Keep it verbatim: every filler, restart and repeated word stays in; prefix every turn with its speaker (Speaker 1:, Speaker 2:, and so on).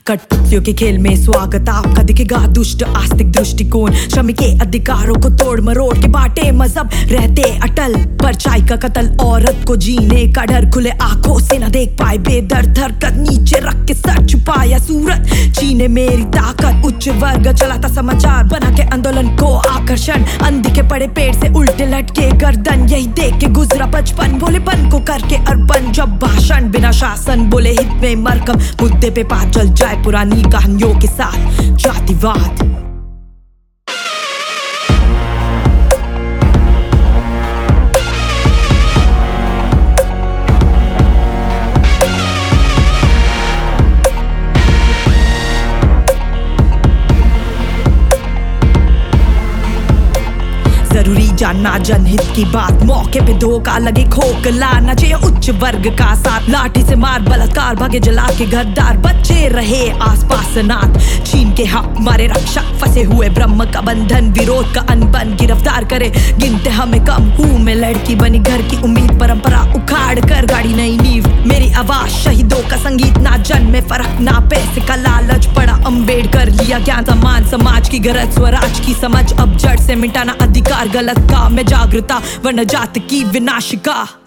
Speaker 1: कठपुतलियों के खेल में स्वागत आपका, दिखेगा दुष्ट आस्तिक दृष्टिकोण। श्रमिक के अधिकारों को तोड़ मरोड़ के बाटे मजहब रहते अटल। परछाई का कत्ल, औरत को जीने का डर, खुले आंखों से न देख पाए बेदर्द, हरकत नीचे रख के सर छुपाया सूरत। चीने मेरी ताकत, उच्च वर्ग चलाता समाचार बना के आंदोलन को आकर्षण। अंधी के पड़े पेड़ से उल्टे लटके गर्दन, यही देख के गुजरा बचपन। भोलेपन को करके अर्पण, जब भाषण बिना शासन बोले हित में मरकम। मुद्दे पे पात जल जाए पुरानी कहानियों के साथ जातिवाद। जरूरी जानना जनहित की बात, मौके पे धोखा लगे खोखला न चाहिए उच्च वर्ग का साथ। लाठी से मार बलात्कार, भागे जला के घरदार, बच्चे रहे आसपास अनाथ। चीन के हक मारे रक्षक, फंसे हुए ब्रह्म का बंधन, विरोध का अनबन गिरफ्तार करे गिनते हमें कम। हूँ मैं लड़की बनी घर की उम्मीद, परंपरा उखाड़ कर गाड़ी नई नींव। मेरी आवाज शहीदों का संगीत, ना जन्म में फर्क ना पैसे का लालच। पड़ा अम्बेडकर, लिया ज्ञान सम्मान, समाज की गरज स्वराज की समझ। अब जड़ से मिटाना अधिकार, गलत काम में जागरूकता, वर्ण जात की विनाशिका।